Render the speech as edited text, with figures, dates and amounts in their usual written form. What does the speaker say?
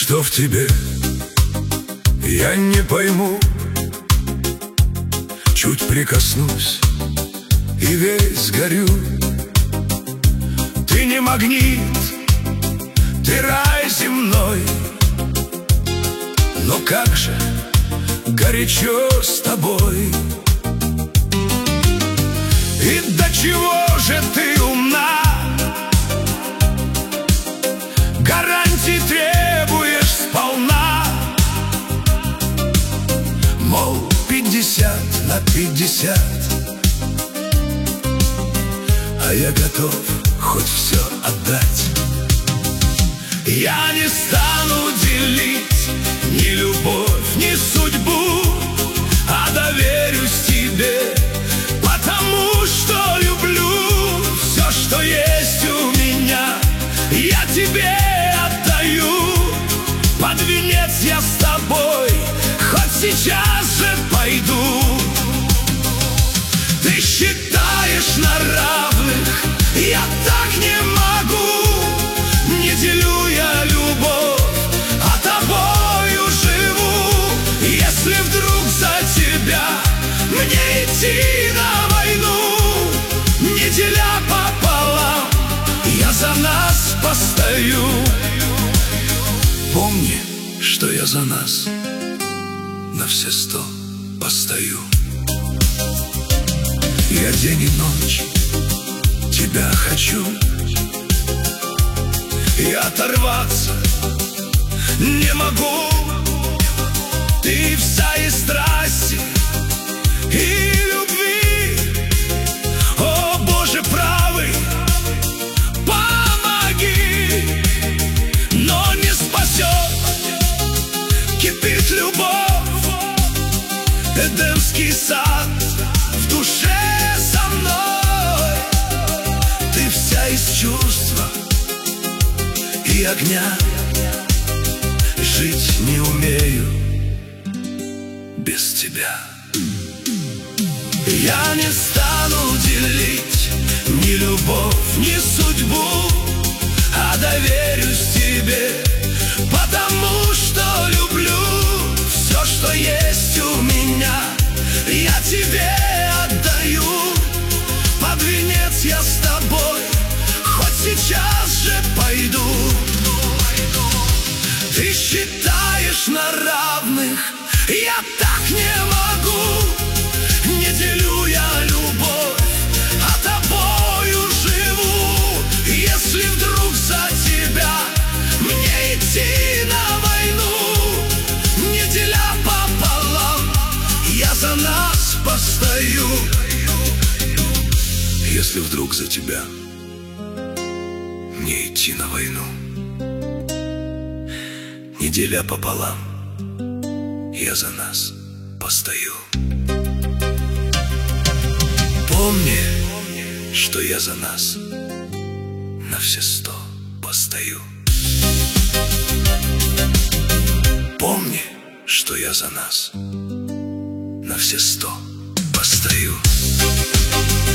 что в тебе, я не пойму. Чуть прикоснусь и весь горю. Ты не магнит, ты рай земной. Но как же горячо с тобой. И до чего же ты умна, гарантий требуешь сполна. Мол, 50/50, а я готов хоть все отдать. Я не стану делить ни любовь, ни судьбу, а доверюсь тебе, потому что люблю. Все, что есть у меня, я тебе отдаю. Под венец я с тобой хоть сейчас же пойду. Ты считаешь на равных, я так не могу. Не делю я любовь, а тобою живу. Если вдруг за тебя мне идти на войну, не деля пополам, я за нас постою. Помни, что я за нас на все 100 постою. Я день и ночь тебя хочу, и оторваться не могу. Ты вся из страсти и любви. О, Боже правый, помоги. Но не спасет, кипит любовь, Эдемский сад в душе со мной. Ты вся из чувства и огня. Жить не умею без тебя. Я не стану делить ни любовь, ни судьбу, а доверюсь тебе, потому что люблю. Все, что есть у меня, я тебе отдаю. Под венец я с тобой хоть сейчас же пойду. Ты считаешь на равных, я так не могу. Не делю я любовь, а тобою живу. Если вдруг за тебя мне идти на войну, не деля пополам, я за нас постою. Если вдруг за тебя мне идти на войну, не деля пополам, я за нас постою. Помни, что я за нас на все 100 постою. Помни, что я за нас на все 100 постою.